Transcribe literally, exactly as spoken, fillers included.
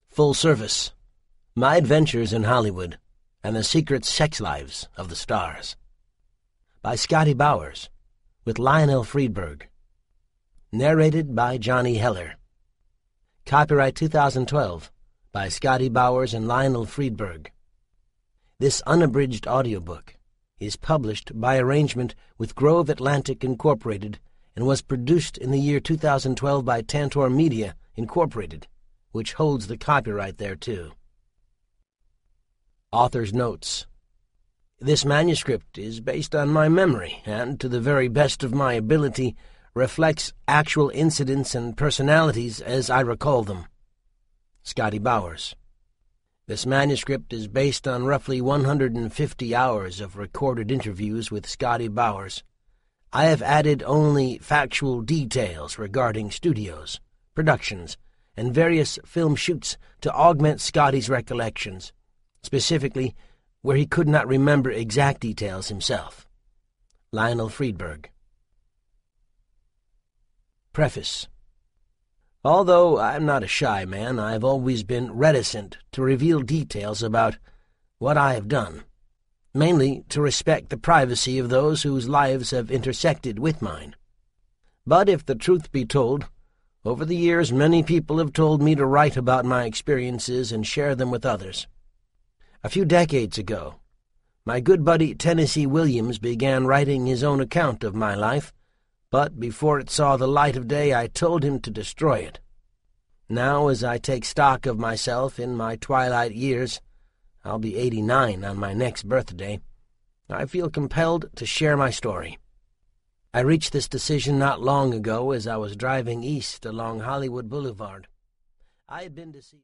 Full Service: My Adventures in Hollywood and the Secret Sex Lives of the Stars, by Scotty Bowers, with Lionel Friedberg. Narrated by Johnny Heller. Copyright two thousand twelve by Scotty Bowers and Lionel Friedberg. This unabridged audiobook is published by arrangement with Grove Atlantic Incorporated and was produced in the year two thousand twelve by Tantor Media Incorporated, which holds the copyright thereto. Author's Notes. This manuscript is based on my memory and, to the very best of my ability, reflects actual incidents and personalities as I recall them. Scotty Bowers. This manuscript is based on roughly one hundred fifty hours of recorded interviews with Scotty Bowers. I have added only factual details regarding studios, productions, and various film shoots to augment Scotty's recollections, specifically where he could not remember exact details himself. Lionel Friedberg. Preface. Although I'm not a shy man, I've always been reticent to reveal details about what I have done, mainly to respect the privacy of those whose lives have intersected with mine. But if the truth be told, over the years many people have told me to write about my experiences and share them with others. A few decades ago, my good buddy Tennessee Williams began writing his own account of my life, but before it saw the light of day I told him to destroy it. Now, as I take stock of myself in my twilight years, I'll be eighty-nine on my next birthday, I feel compelled to share my story. I reached this decision not long ago as I was driving east along Hollywood Boulevard. I had been to see